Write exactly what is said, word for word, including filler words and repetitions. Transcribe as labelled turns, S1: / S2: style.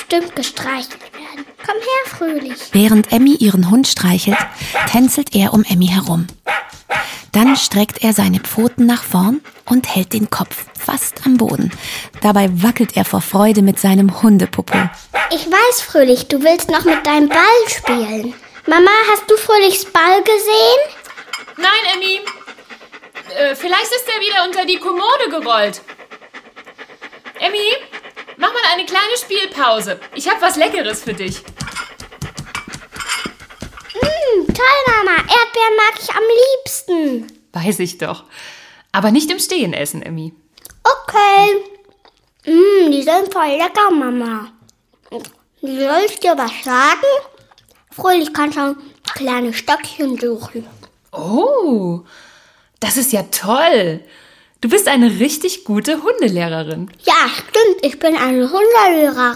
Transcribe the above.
S1: bestimmt gestreichelt werden. Komm her, Fröhlich.
S2: Während Emmy ihren Hund streichelt, tänzelt er um Emmy herum. Dann streckt er seine Pfoten nach vorn und hält den Kopf fast am Boden. Dabei wackelt er vor Freude mit seinem Hundepopo.
S1: Ich weiß, Fröhlich, du willst noch mit deinem Ball spielen. Mama, hast du Fröhlichs Ball gesehen?
S3: Nein, Emmy. Äh, vielleicht ist er wieder unter die Kommode gerollt. Emmy, mach mal eine kleine Spielpause. Ich habe was Leckeres für dich.
S1: Mm, toll, Mama. Erdbeeren mag ich am liebsten.
S3: Weiß ich doch. Aber nicht im Stehen essen, Emmy.
S1: Okay. Mm, die sind voll lecker, Mama. Soll ich dir was sagen? Fröhlich kann schon kleine Stöckchen suchen.
S3: Oh, das ist ja toll. Du bist eine richtig gute Hundelehrerin.
S1: Ja, stimmt. Ich bin eine Hundelehrerin.